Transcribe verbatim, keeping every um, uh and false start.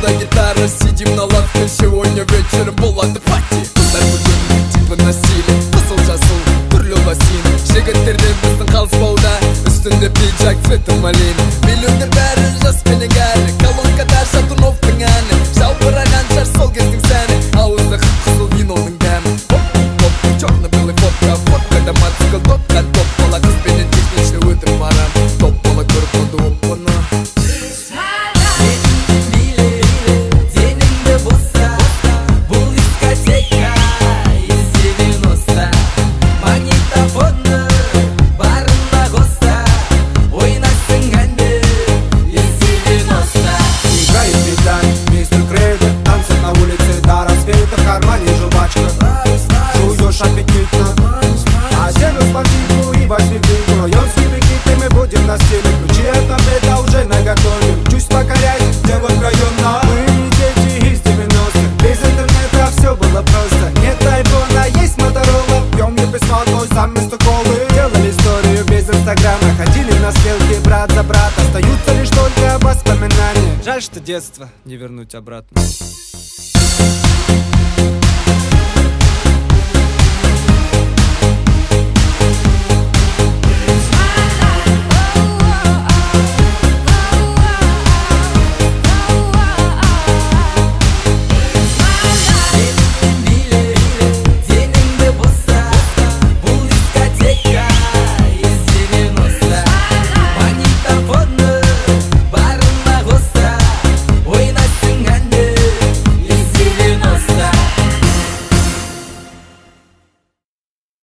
Сюда гитара, сидим на лавке. Сегодня вечером болады пати. Қыздар бүгін типа насилие. Қысыл жасыл түрлі лосин. Жігіттерден біздің қалыспауда. Үстінде пиджак, цветі малин. Миллионер бәрі жас менің әлі. Колонкада Шатуновтың әні. Жалбыраған жар сол кездің сәні. Ауызда қып-қызыл виноның дәмі. Хоп-хоп, черно-белый фотка. Фоткада мотоцикл, топқа топ бала. Қызбенен технично өтіп барам. Топ бала көріп қонды оппаны. На стиле, ключи от победа уже наготове. Чуть покорять, девок района. Мы не дети из девяностых. Без интернета все было просто. Нет айфона, есть Моторола. Пьем не письмо, но сам вместо колы. Делали историю без инстаграма. Ходили на стрелки брат за брат. Остаются лишь только воспоминания. Жаль, что детство не вернуть обратно.